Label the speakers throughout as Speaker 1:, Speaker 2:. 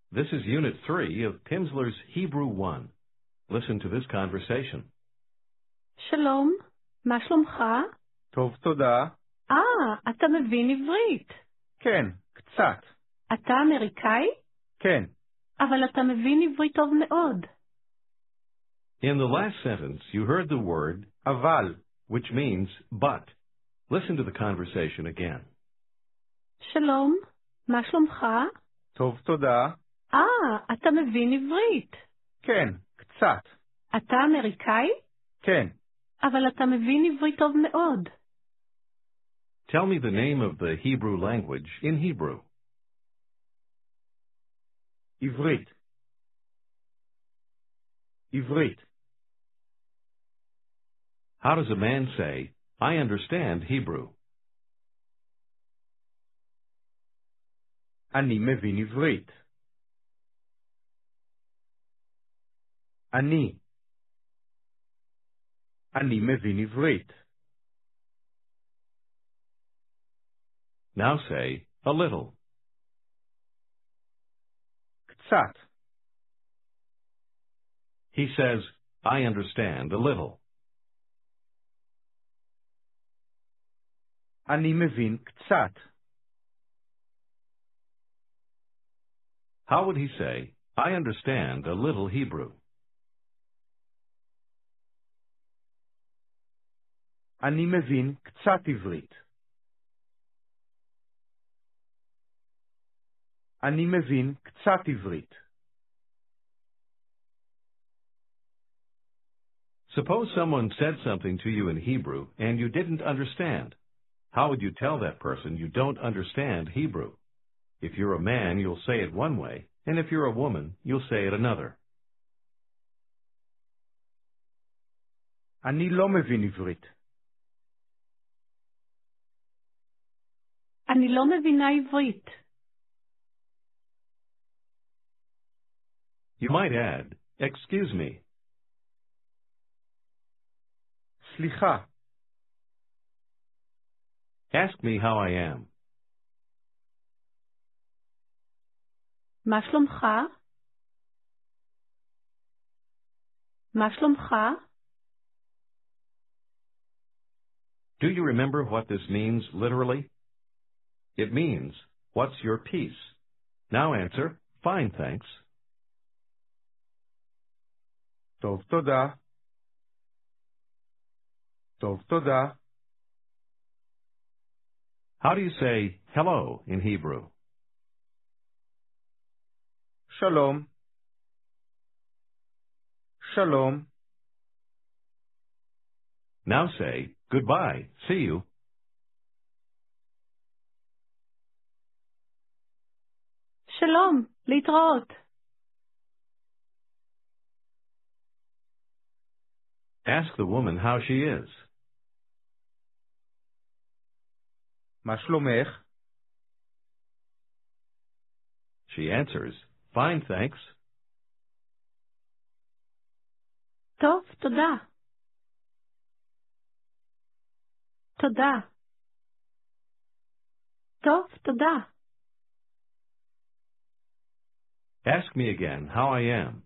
Speaker 1: This is Unit 3 of Pimsleur's Hebrew 1. Listen to this conversation.
Speaker 2: שלום, מה שלומך?
Speaker 3: טוב, תודה.
Speaker 2: אתה מבין עברית.
Speaker 3: כן, קצת.
Speaker 2: אתה אמריקאי?
Speaker 3: כן.
Speaker 2: אבל אתה מבין עברית טוב מאוד.
Speaker 1: In the last sentence, you heard the word
Speaker 3: אבל.
Speaker 1: which means but. Listen to the conversation again.
Speaker 2: שלום, מה שלומך?
Speaker 3: טוב, תודה.
Speaker 2: אתה מבין עברית.
Speaker 3: כן, קצת.
Speaker 2: אתה אמריקאי?
Speaker 3: כן.
Speaker 2: אבל אתה מבין עברית טוב מאוד.
Speaker 1: Tell me the name of the Hebrew language in Hebrew.
Speaker 3: עברית. עברית.
Speaker 1: How does a man say, I understand Hebrew?
Speaker 3: אני מבין עברית. אני מבין עברית.
Speaker 1: Now say, a little.
Speaker 3: קצת.
Speaker 1: He says, I understand a little.
Speaker 3: אני מבין קצת.
Speaker 1: How would he say, I understand a little Hebrew?
Speaker 3: אני מבין קצת עברית. אני מבין קצת עברית.
Speaker 1: Suppose someone said something to you in Hebrew and you didn't understand. How would you tell that person you don't understand Hebrew? If you're a man, you'll say it one way, and if you're a woman, you'll say it another.
Speaker 3: אני לא מבין עברית.
Speaker 2: אני לא מבינה עברית.
Speaker 1: You might add, excuse me.
Speaker 3: סליחה.
Speaker 1: Ask me how I am.
Speaker 2: מה שלומך? מה שלומך?
Speaker 1: Do you remember what this means literally? It means, what's your peace? Now answer, fine, thanks.
Speaker 3: טוב, תודה. טוב, תודה.
Speaker 1: How do you say hello in Hebrew?
Speaker 3: שלום. שלום.
Speaker 1: Now say, goodbye, see you.
Speaker 2: שלום, להתראות.
Speaker 1: Ask the woman how she is.
Speaker 3: מה שלומך?
Speaker 1: She answers, fine, thanks.
Speaker 2: טוב, תודה. תודה. טוב, תודה.
Speaker 1: Ask me again how I am.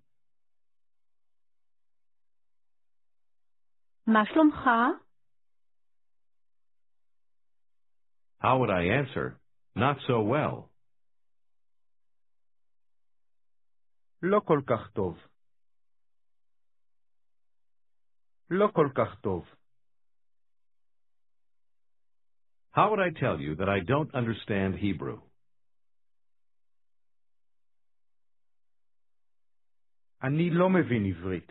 Speaker 2: מה שלומך?
Speaker 1: How would I answer? Not so well.
Speaker 3: לא כל כך טוב. לא כל כך טוב.
Speaker 1: How would I tell you that I don't understand Hebrew?
Speaker 3: אני לא מבין עברית.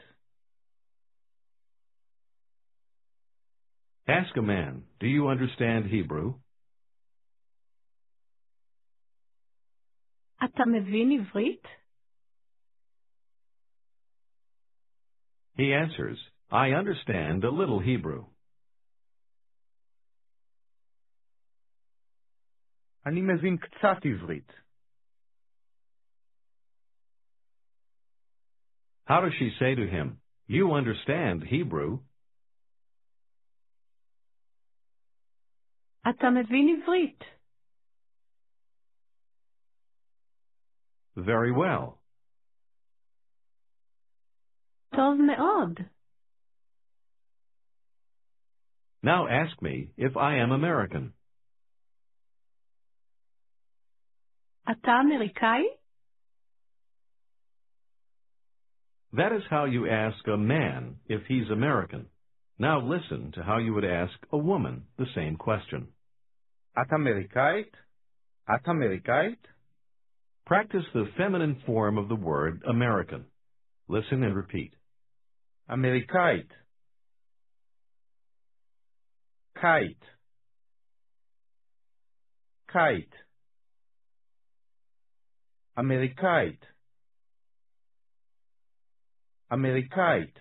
Speaker 1: Ask a man, do you understand Hebrew?
Speaker 2: אתה מבין עברית?
Speaker 1: He answers, I understand a little Hebrew.
Speaker 3: אני מבין קצת עברית.
Speaker 1: How does she say to him, you understand Hebrew?
Speaker 2: אתה מבין עברית.
Speaker 1: Very well.
Speaker 2: טוב מאוד.
Speaker 1: Now ask me if I am American.
Speaker 2: אתה אמריקאי?
Speaker 1: That is how you ask a man if he's American. Now listen to how you would ask a woman the same question.
Speaker 3: את אמריקאית? את אמריקאית?
Speaker 1: Practice the feminine form of the word American. Listen and repeat.
Speaker 3: אמריקאית. קיץ. קיץ. אמריקאית. אמריקאית.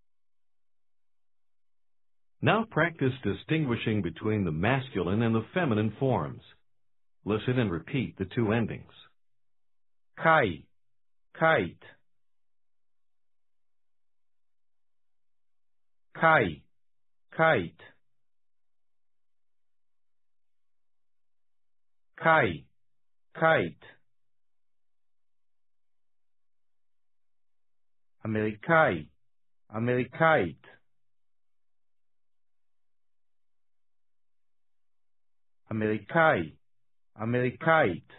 Speaker 1: Now practice distinguishing between the masculine and the feminine forms. Listen and repeat the two endings.
Speaker 3: קי. קיץ. קי. קיץ. קי. קיץ. אמריקאי. אמריקאית. אמריקאי. אמריקאית.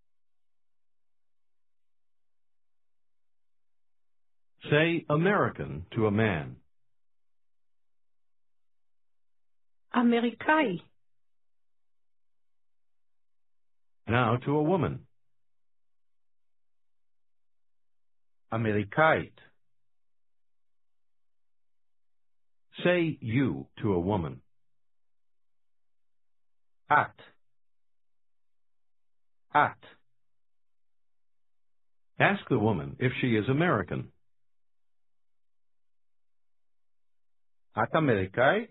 Speaker 1: Say American to a man.
Speaker 2: אמריקאי.
Speaker 1: Now to a woman.
Speaker 3: אמריקאית.
Speaker 1: Say you to a woman.
Speaker 3: את. את.
Speaker 1: Ask the woman if she is American.
Speaker 3: את אמריקאית?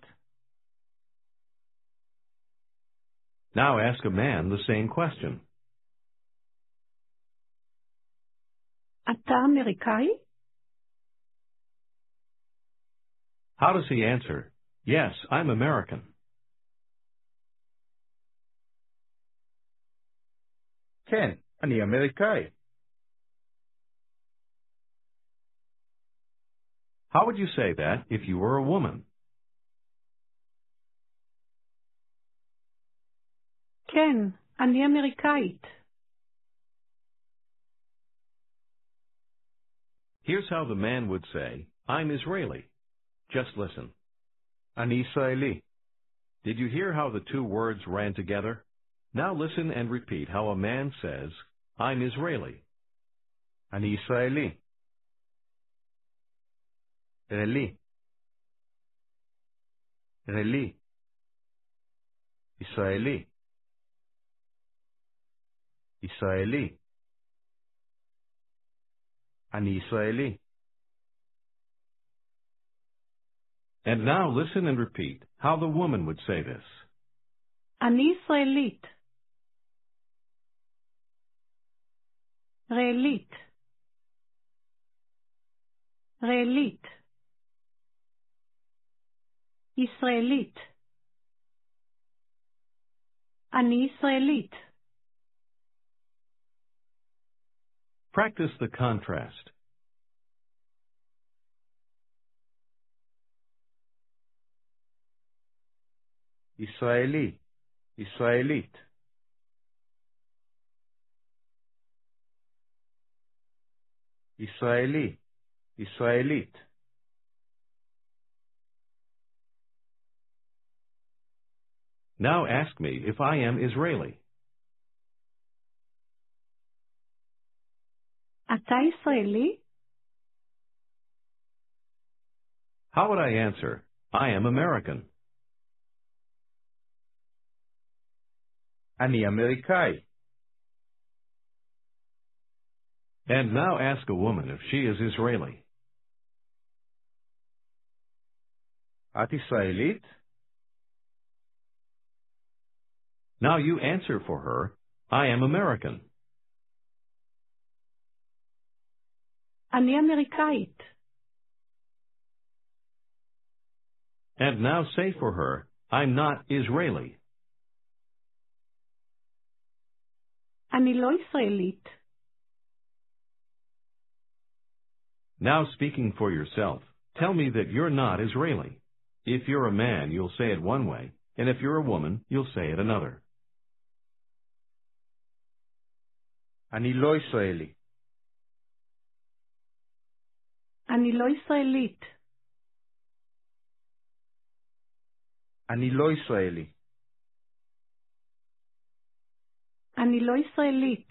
Speaker 1: Now ask a man the same question.
Speaker 2: אתה אמריקאי?
Speaker 1: How does he answer? Yes, I'm American.
Speaker 3: כן, אני אמריקאי.
Speaker 1: How would you say that if you were a woman?
Speaker 2: כן, אני אמריקאית.
Speaker 1: Here's how the man would say, I'm Israeli. Just listen.
Speaker 3: אני ישראלי.
Speaker 1: Did you hear how the two words ran together? Now listen and repeat how a man says, I'm Israeli.
Speaker 3: אני ישראלי. רלי. רלי. ישראלי. ישראלי. אני ישראלי.
Speaker 1: And now listen and repeat how the woman would say this.
Speaker 2: אני ישראלית. רעלית. רעלית. ישראלית. אני ישראלית.
Speaker 1: Practice the contrast.
Speaker 3: ישראלי. ישראלית. ישראלי. ישראלית.
Speaker 1: Now ask me if I am Israeli.
Speaker 2: אתה ישראלי?
Speaker 1: How would I answer? I am American.
Speaker 3: אני אמריקאי.
Speaker 1: And now ask a woman if she is Israeli.
Speaker 3: את ישראלית?
Speaker 1: Now you answer for her, I am American.
Speaker 2: אני אמריקאית.
Speaker 1: And now say for her, I'm not Israeli.
Speaker 2: אני לא ישראלית.
Speaker 1: Now speaking for yourself, tell me that you're not Israeli. If you're a man, you'll say it one way, and if you're a woman, you'll say it another.
Speaker 3: אני לא ישראלי.
Speaker 2: אני לא ישראלית.
Speaker 3: אני לא ישראלי.
Speaker 2: אני לא ישראלית.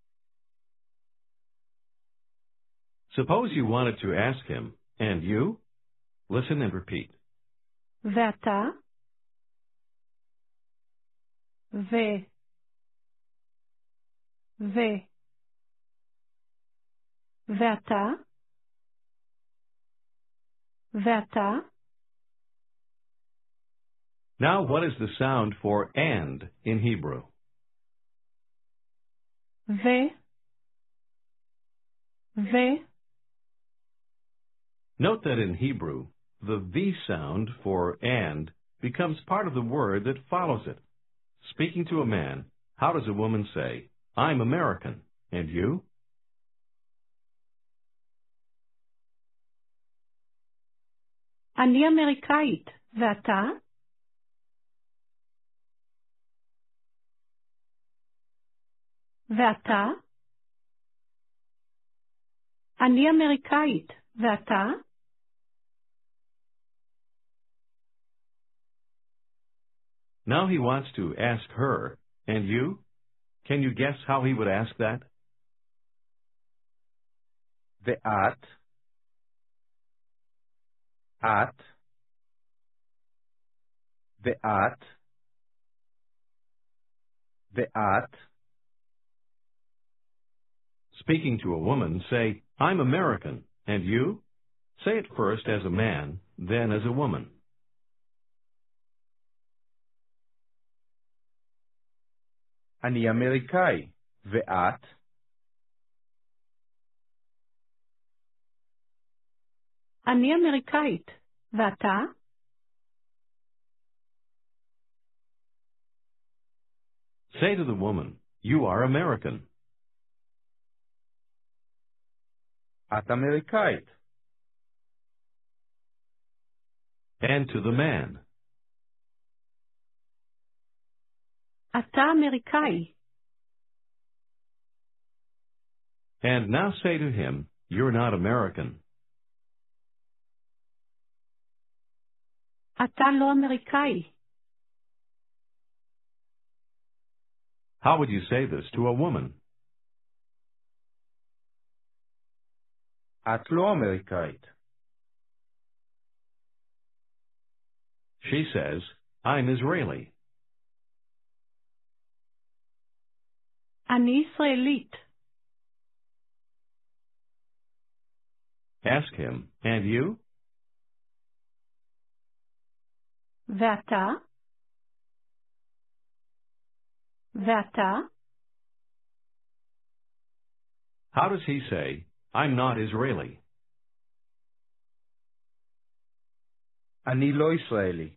Speaker 1: Suppose you wanted to ask him, and you? Listen and repeat.
Speaker 2: ואתה? ואתה? ואתה?
Speaker 1: Now, what is the sound for and in Hebrew? Note that in Hebrew, the V sound for and becomes part of the word that follows it. Speaking to a man, how does a woman say, I'm American, and you?
Speaker 2: אני אמריקאית. ואתה? ואתה? אני אמריקאית. ואתה?
Speaker 1: Now he wants to ask her, and you? Can you guess how he would ask that?
Speaker 3: ואת? את? ואת? ואת?
Speaker 1: Speaking to a woman, say, I'm American, and you? Say it first as a man, then as a woman.
Speaker 3: אני אמריקאי. ואת?
Speaker 2: אני אמריקאית. ואתה?
Speaker 1: Say to the woman, you are American.
Speaker 3: את אמריקאית.
Speaker 1: And to the man,
Speaker 2: אתה אמריקאי.
Speaker 1: and now say to him, you're not American.
Speaker 2: אתה לא אמריקאי.
Speaker 1: How would you say this to a woman?
Speaker 3: את לא אמריקאית.
Speaker 1: She says, I'm Israeli.
Speaker 2: אני ישראלית.
Speaker 1: Ask him, and you?
Speaker 2: ואתה? ואתה?
Speaker 1: How does he say, I'm not Israeli?
Speaker 3: אני לא ישראלי.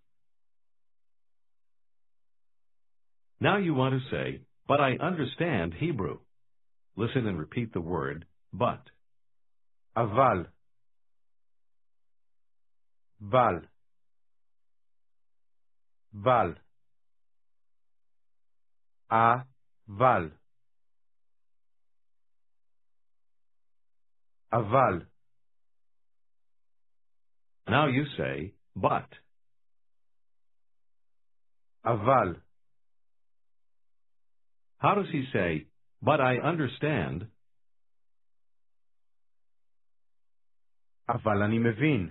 Speaker 1: Now you want to say, but I understand Hebrew. Listen and repeat the word, but.
Speaker 3: אבל. בל. בל. אבל. אבל.
Speaker 1: Now you say, but.
Speaker 3: אבל.
Speaker 1: How does he say, but I understand?
Speaker 3: אבל אני מבין.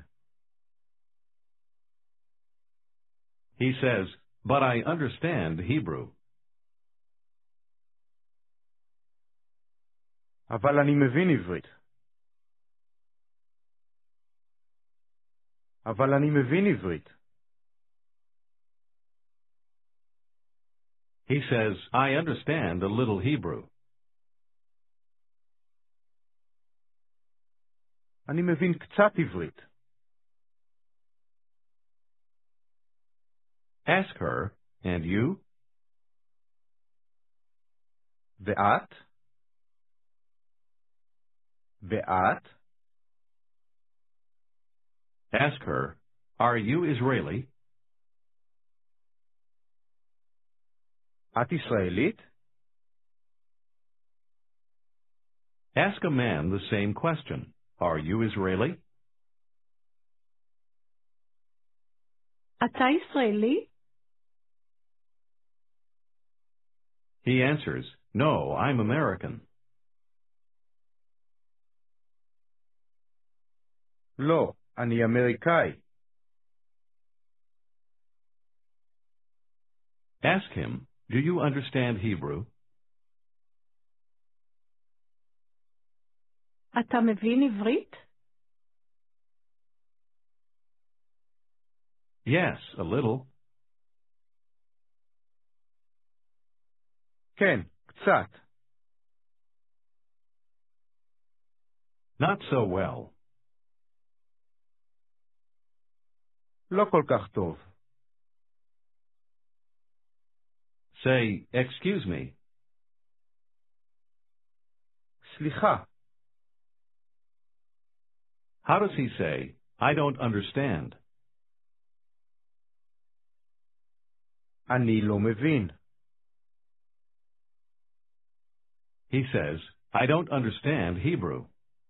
Speaker 1: He says, but I understand Hebrew.
Speaker 3: אבל אני מבין עברית. אבל אני מבין עברית.
Speaker 1: He says, I understand a little Hebrew.
Speaker 3: אני מבין קצת עברית.
Speaker 1: Ask her, and you?
Speaker 3: ואת? ואת?
Speaker 1: Ask her, Are you Israeli?
Speaker 3: את ישראלית?
Speaker 1: Ask a man the same question. Are you Israeli?
Speaker 2: אתה ישראלי?
Speaker 1: He answers, No, I'm American.
Speaker 3: לא, אני אמריקאי.
Speaker 1: Ask him, Do you understand Hebrew?
Speaker 2: אתה מבין עברית?
Speaker 1: Yes, a little.
Speaker 3: כן, קצת.
Speaker 1: Not so well.
Speaker 3: לא כל כך טוב.
Speaker 1: Say, Excuse me.
Speaker 3: סליחה.
Speaker 1: How does he say, I don't understand?
Speaker 3: אני לא מבין.
Speaker 1: He says, I don't understand Hebrew.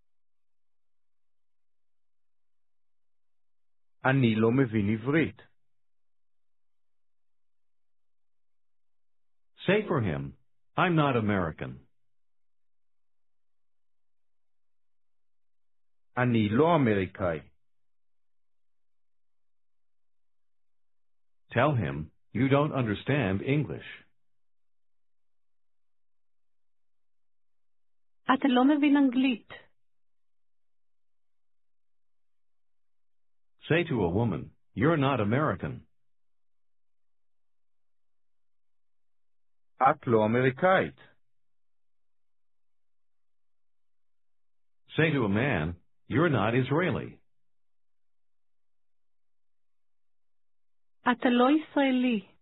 Speaker 3: אני לא מבין עברית.
Speaker 1: Say for him, I'm not American.
Speaker 3: אני לא אמריקאי.
Speaker 1: Tell him, you don't understand English.
Speaker 2: אתה לא מבין אנגלית.
Speaker 1: Say to a woman, you're not American.
Speaker 3: את לא אמריקאית.
Speaker 1: Say to a man, you're not Israeli.
Speaker 2: אתה לא ישראלי.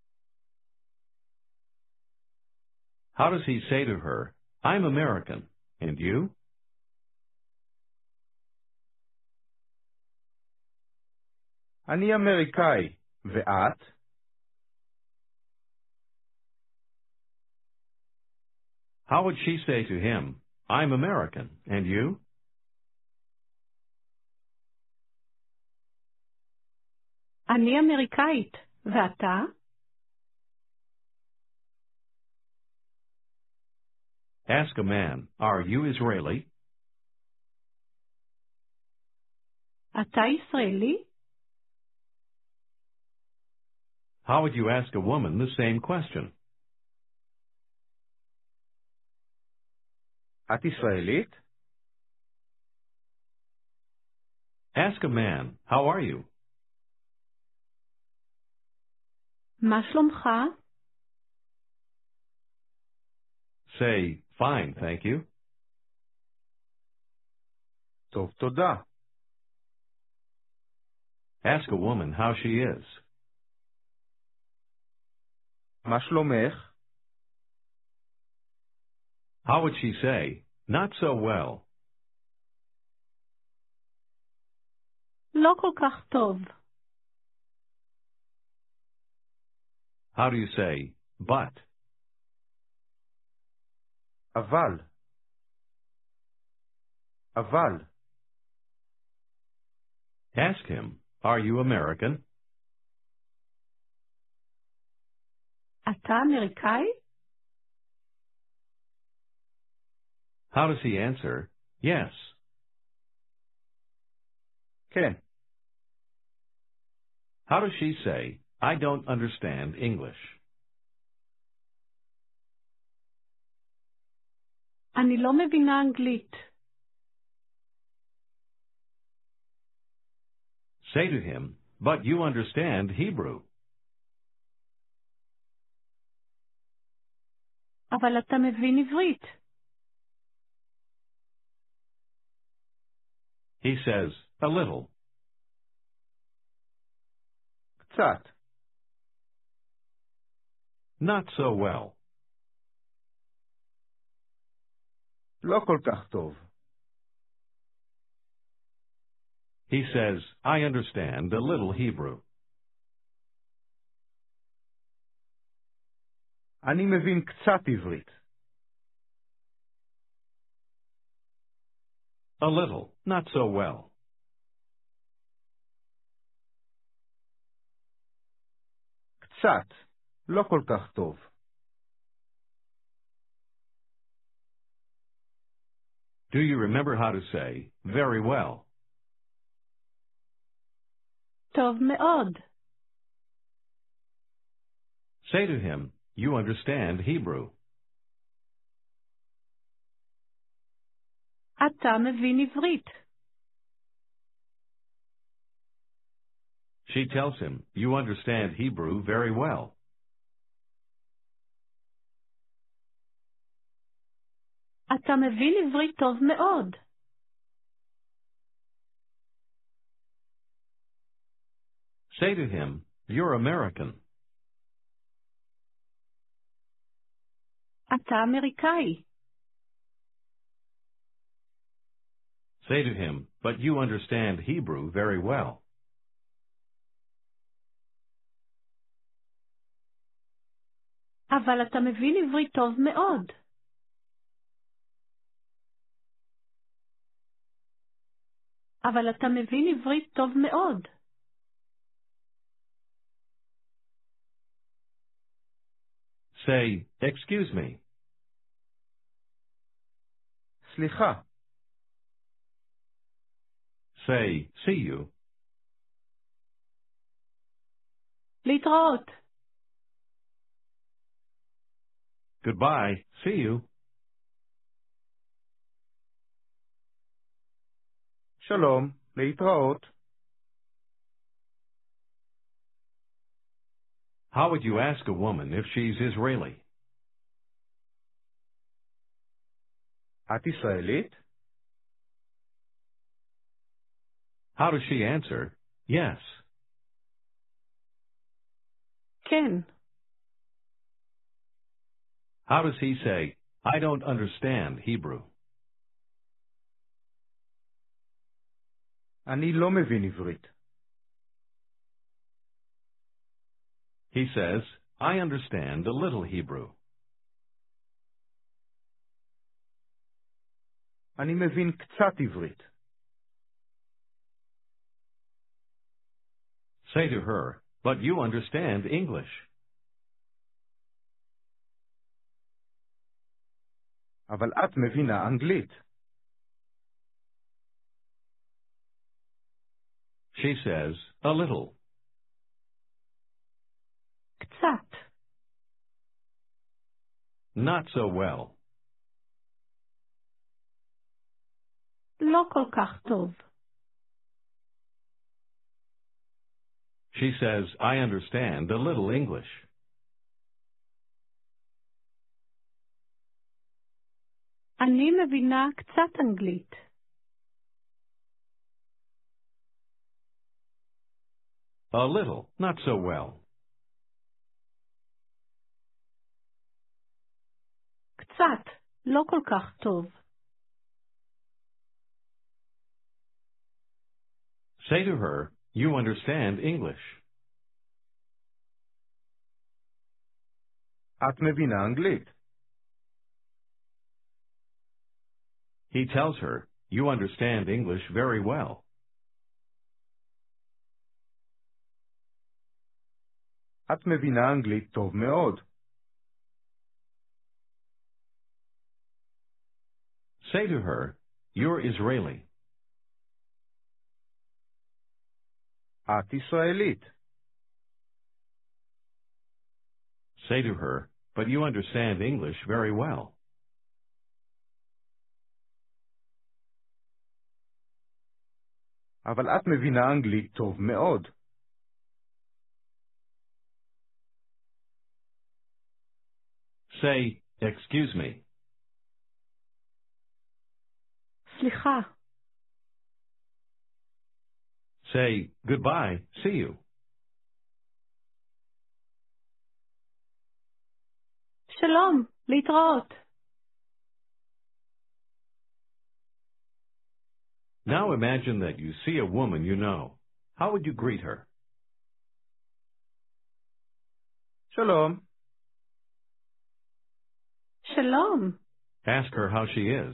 Speaker 1: How does he say to her, I'm American, and you?
Speaker 3: אני אמריקאי. ואת?
Speaker 1: How would she say to him, I'm American, and you?
Speaker 2: אני אמריקאית. ואתה?
Speaker 1: Ask a man, are you Israeli?
Speaker 2: אתה ישראלי?
Speaker 1: How would you ask a woman the same question?
Speaker 3: את ישראלית?
Speaker 1: Ask a man, how are you?
Speaker 2: מה שלומך?
Speaker 1: Say, fine, thank you.
Speaker 3: טוב, תודה.
Speaker 1: Ask a woman how she is.
Speaker 3: מה שלומך?
Speaker 1: How would she say, not so well?
Speaker 2: לא כל כך טוב.
Speaker 1: How do you say, but?
Speaker 3: אבל. אבל.
Speaker 1: Ask him, are you American?
Speaker 2: אתה אמריקאי?
Speaker 1: How does he answer, yes?
Speaker 3: כן.
Speaker 1: How does she say, I don't understand English?
Speaker 2: אני לא מבינה אנגלית.
Speaker 1: Say to him, but you understand Hebrew.
Speaker 2: אבל אתה מבין עברית.
Speaker 1: He says, a little.
Speaker 3: קצת.
Speaker 1: Not so well.
Speaker 3: לא כל כך טוב.
Speaker 1: He says, I understand a little Hebrew.
Speaker 3: אני מבין קצת עברית.
Speaker 1: A little, not so well.
Speaker 3: קצת, לא כל כך טוב.
Speaker 1: Do you remember how to say, very well?
Speaker 2: טוב מאוד.
Speaker 1: Say to him, you understand Hebrew.
Speaker 2: אתה מבין עברית.
Speaker 1: She tells him, you understand Hebrew very well.
Speaker 2: אתה מבין עברית טוב מאוד.
Speaker 1: Say to him, you're American.
Speaker 2: אתה אמריקאי.
Speaker 1: Say to him, but you understand Hebrew very well.
Speaker 2: אבל אתה מבין עברית טוב מאוד. אבל אתה מבין עברית טוב מאוד.
Speaker 1: Say, excuse me.
Speaker 3: סליחה.
Speaker 1: Say, see you.
Speaker 2: להתראות.
Speaker 1: Goodbye, see you.
Speaker 3: שלום, להתראות.
Speaker 1: How would you ask a woman if she's Israeli?
Speaker 3: את ישראלית?
Speaker 1: How does she answer? Yes.
Speaker 2: כן.
Speaker 1: How does he say, I don't understand Hebrew?
Speaker 3: אני לא מבין עברית.
Speaker 1: He says, I understand a little Hebrew.
Speaker 3: אני מבין קצת עברית.
Speaker 1: Say to her, but you understand English.
Speaker 3: אבל את מבינה אנגלית.
Speaker 1: She says, a little.
Speaker 2: קצת.
Speaker 1: Not so well.
Speaker 2: לא כל כך טוב.
Speaker 1: She says, I understand a little English.
Speaker 2: אני מבינה קצת אנגלית.
Speaker 1: A little, not so well.
Speaker 2: קצת. לא כל כך טוב.
Speaker 1: Say to her, you understand English.
Speaker 3: את מבינה אנגלית.
Speaker 1: He tells her, you understand English very well.
Speaker 3: את מבינה אנגלית טוב מאוד.
Speaker 1: Say to her, you're Israeli.
Speaker 3: את ישראלית.
Speaker 1: Say to her, but you understand English very well.
Speaker 3: אבל את מבינה אנגלית טוב מאוד.
Speaker 1: Say, excuse me.
Speaker 2: סליחה.
Speaker 1: Say, goodbye, see you.
Speaker 2: שלום. להתראות.
Speaker 1: Now imagine that you see a woman you know. How would you greet her?
Speaker 3: שלום.
Speaker 2: שלום.
Speaker 1: Ask her how she is.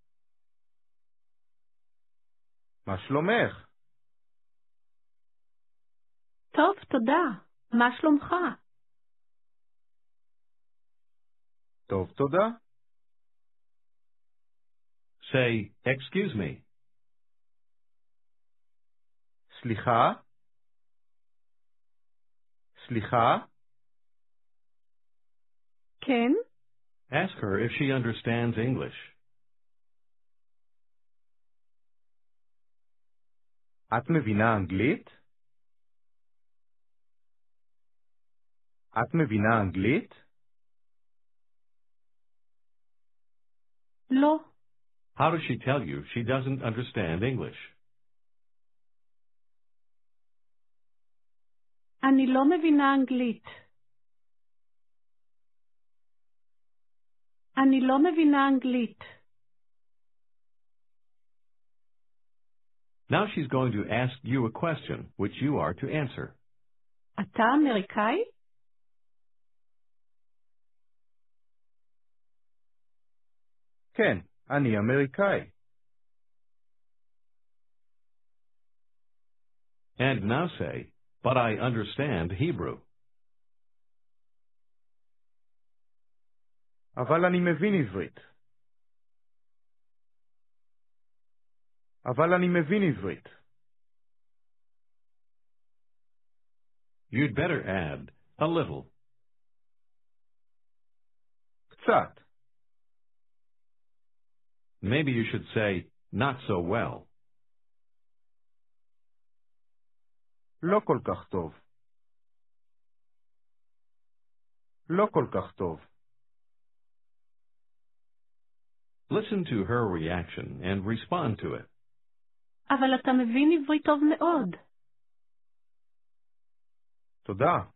Speaker 3: מה שלומך?
Speaker 2: טוב, תודה. מה שלומך?
Speaker 3: טוב, תודה.
Speaker 1: Say, excuse me.
Speaker 3: סליחה? סליחה?
Speaker 2: כן?
Speaker 1: Ask her if she understands English.
Speaker 3: את מבינה אנגלית? את מבינה אנגלית?
Speaker 2: לא.
Speaker 1: How does she tell you she doesn't understand English?
Speaker 2: אני לא מבינה אנגלית. אני לא מבינה אנגלית.
Speaker 1: Now she's going to ask you a question, which you are to answer.
Speaker 2: אתה אמריקאי?
Speaker 3: כן, אני אמריקאי.
Speaker 1: And now say, but I understand Hebrew.
Speaker 3: אבל אני מבין עברית. אבל אני מבין עברית.
Speaker 1: You'd better add a little.
Speaker 3: קצת.
Speaker 1: Maybe you should say, not so well.
Speaker 3: לא כל כך טוב. לא כל כך טוב.
Speaker 1: Listen to her reaction and respond to it.
Speaker 2: אבל אתה מבין עברית טוב מאוד.
Speaker 3: תודה.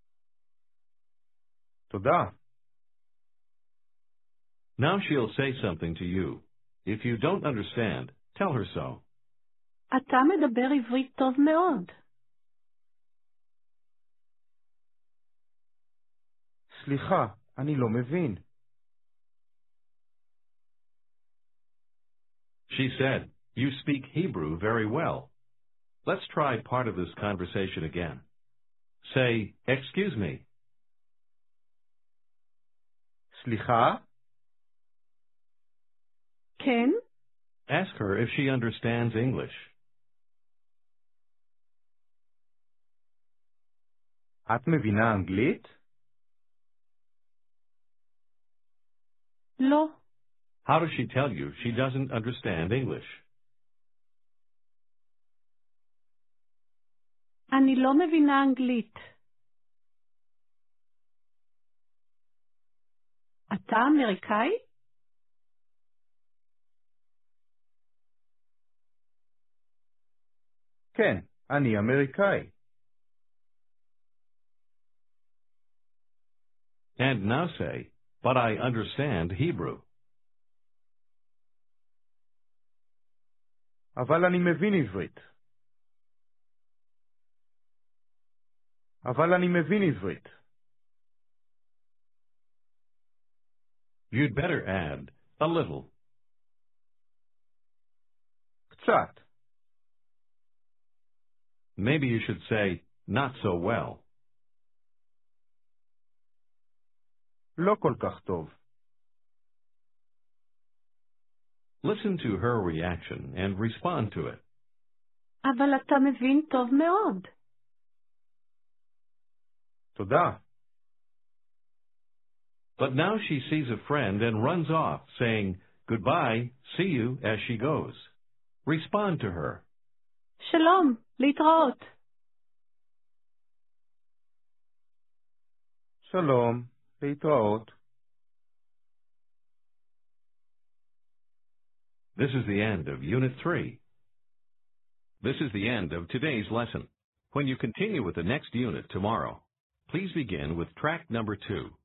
Speaker 3: תודה.
Speaker 1: Now she'll say something to you. If you don't understand, tell her so.
Speaker 2: אתה מדבר עברית טוב מאוד.
Speaker 3: סליחה, אני לא מבין.
Speaker 1: She said, you speak Hebrew very well. Let's try part of this conversation again. Say, excuse me.
Speaker 3: סליחה?
Speaker 2: כן?
Speaker 1: Ask her if she understands English.
Speaker 3: את מבינה אנגלית?
Speaker 2: לא.
Speaker 1: How does she tell you she doesn't understand English?
Speaker 2: אני לא מבינה אנגלית. אתה אמריקאי?
Speaker 3: כן, אני אמריקאי.
Speaker 1: And now say, but I understand Hebrew.
Speaker 3: אבל אני מבין עברית. אבל אני מבין עברית.
Speaker 1: You'd better add a little.
Speaker 3: קצת.
Speaker 1: Maybe you should say, not so well.
Speaker 3: לא כל כך טוב.
Speaker 1: Listen to her reaction and respond to it.
Speaker 2: אבל אתה מבין טוב מאוד.
Speaker 3: תודה.
Speaker 1: But now she sees a friend and runs off, saying, goodbye, see you, as she goes. Respond to her.
Speaker 2: שלום, להתראות.
Speaker 3: שלום, להתראות.
Speaker 1: This is the end of Unit 3. This is the end of today's lesson. When you continue with the next unit tomorrow, please begin with track number 2.